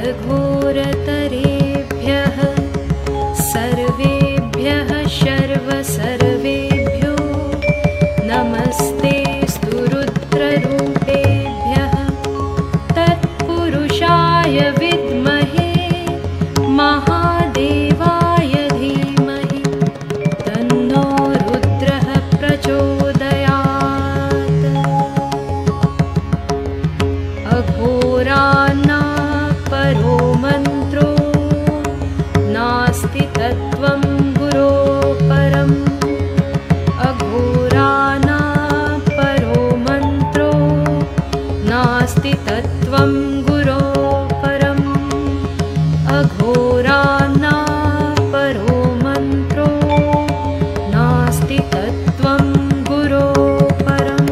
घोरतरेभ्यः सर्वेभ्यः सर्वेभ्यो नमस्ते स्तुरुद्ररूपेभ्यः तत्पुरुषाय विद्महे महादेवाय धीमहि तन्नो रुद्रः प्रचोदयात्। अघोरान्ना परो मन्त्रो नास्ति तत्त्वं गुरो परम्। अघोराना परो मन्त्रो नास्ति तत्त्वं गुरो परम्। अघोराना परो मन्त्रो नास्ति तत्त्वं गुरो परम्।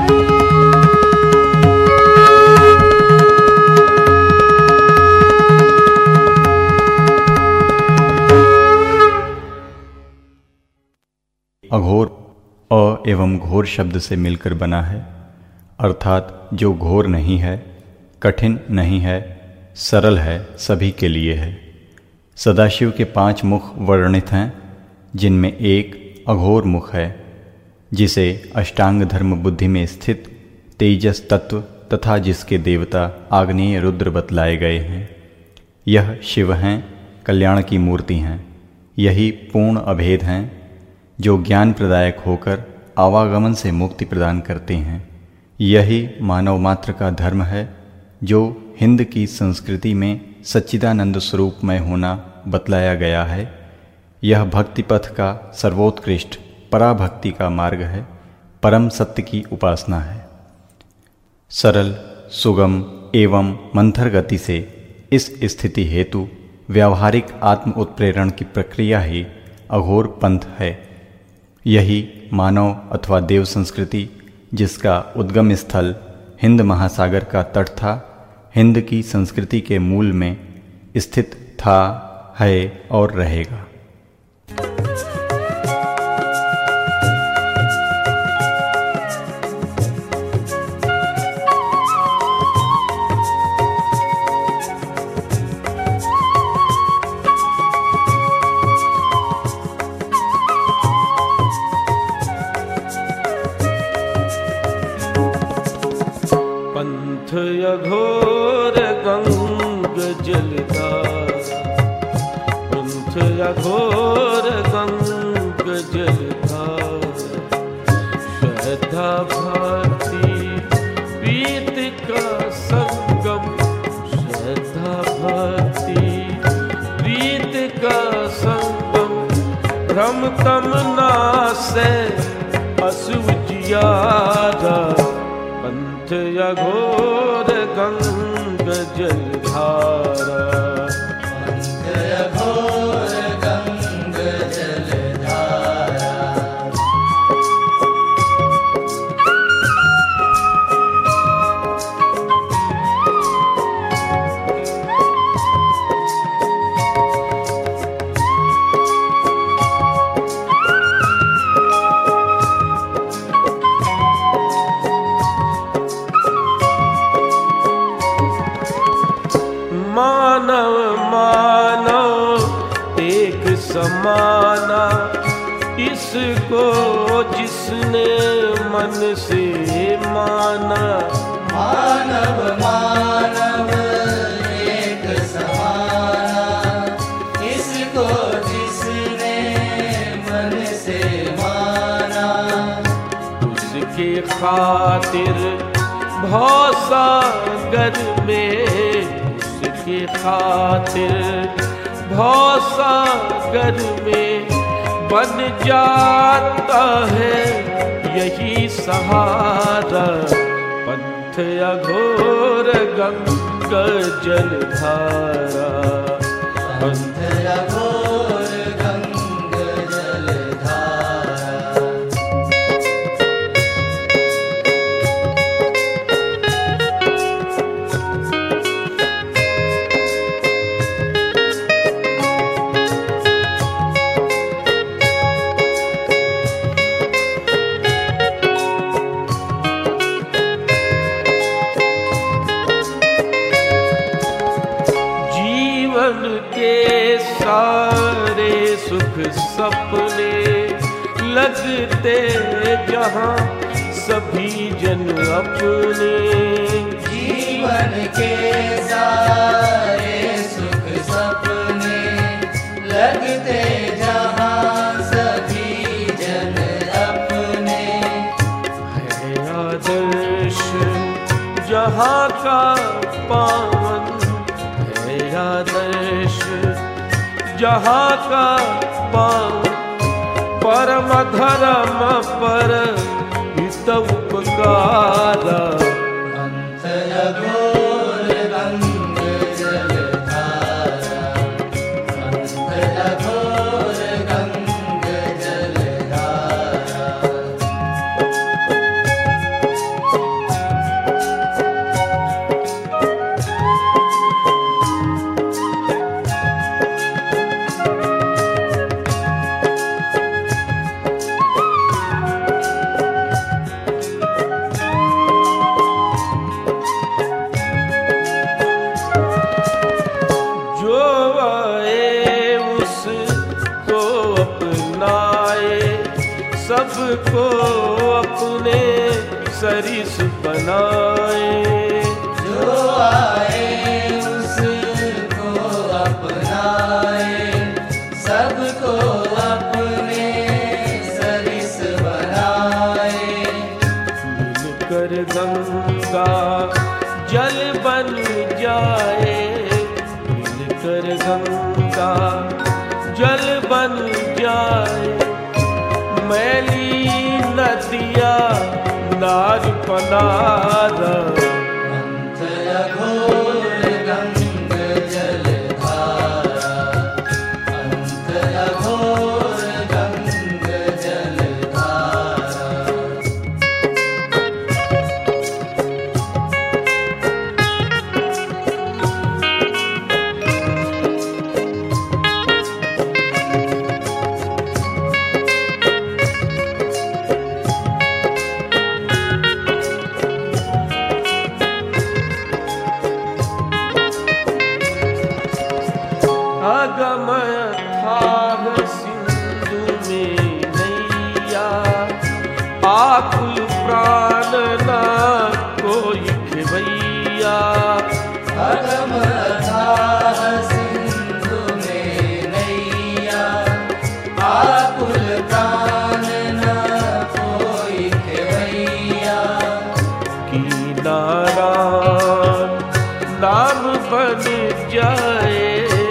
अघोर अ एवं घोर शब्द से मिलकर बना है, अर्थात जो घोर नहीं है, कठिन नहीं है, सरल है, सभी के लिए है। सदाशिव के 5 मुख वर्णित हैं, जिनमें एक अघोर मुख है, जिसे अष्टांग धर्म बुद्धि में स्थित तेजस तत्व तथा जिसके देवता आग्नेय रुद्र बतलाए गए हैं। यह शिव हैं, कल्याण की मूर्ति हैं। यही पूर्ण अभेद हैं, जो ज्ञान प्रदायक होकर आवागमन से मुक्ति प्रदान करते हैं। यही मानव मात्र का धर्म है, जो हिंद की संस्कृति में सच्चिदानंद स्वरूपमय होना बतलाया गया है। यह भक्ति पथ का सर्वोत्कृष्ट पराभक्ति का मार्ग है, परम सत्य की उपासना है। सरल, सुगम एवं मंथर गति से इस स्थिति हेतु व्यावहारिक आत्म उत्प्रेरण की प्रक्रिया ही अघोर पंथ है। यही मानव अथवा देव संस्कृति, जिसका उद्गम स्थल हिंद महासागर का तट था, हिंद की संस्कृति के मूल में स्थित था, है और रहेगा। अघोर गंग जलधारा, पंथ अघोर गंग जलधारा, श्रद्धा भक्ति प्रीत का संगम, श्रद्धा भक्ति प्रीत का संगम, भ्रम तम नासै असुव जियारा, पंथ अघोर गंग जलधारा, पंथ अघोर गंग जलधारा। मानव मानव एक समाना, इसको जिसने मन से माना। मानव मानव एक समाना, इसको जिसने मन से माना। उसके खातिर भवसागर में, उसके खातिर भवसागर में बन जाता है यही सहारा, पंथ अघोर गंग जलधारा, पंथ अघोर गंग जलधारा। सुख सपने लगते जहाँ सभी जन अपने। जीवन के सारे सुख सपने लगते जहाँ सभी जन अपने। है आदर्श जहाँ का पावन, है आदर्श जहाँ का पावन, परम धर्म पर हित उपकार। अंत अघोर गंग जलधारा, अंत अघोर गंग जलधारा। सबको अपने सरिस बनाए। जो आए उसको अपनाए, सबको अपने सरिस बनाए। मिलकर गंगा जल बन जाए, मिलकर गंगा जल बन जाए। मैली नदिया नार पनार। अंत अघोर गंग जलधारा, अंत अघोर गंग जलधारा। अगम अथाह सिंधु में नैया, आकुल प्राण ना कोई खेवैया। अगम अथाह सिंधु में नैया, आकुल प्राण न कोई खेवैया। किनारा नाम बन जाए,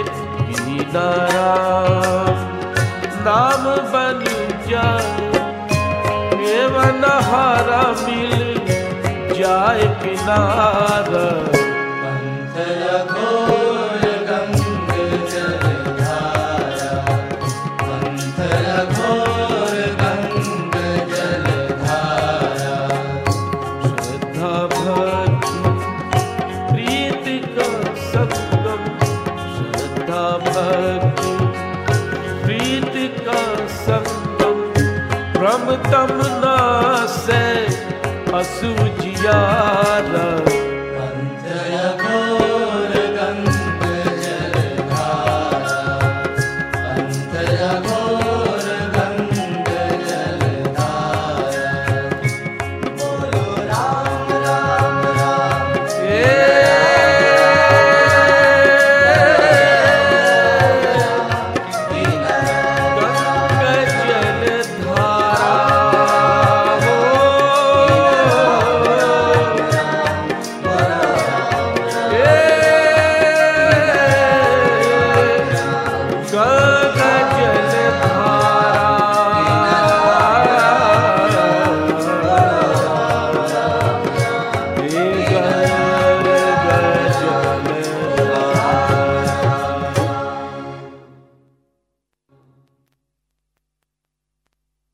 नाम बन जाए। एवं हारा मिल जाए किनारा। अंत अघोर गंग जलधारा, अंत अघोर गंग जलधारा। श्रद्धा भक्ति प्रीति का संगम, श्रद्धा भक्ति प्रीति का संगम। भ्रम तम नासै असुजियारा।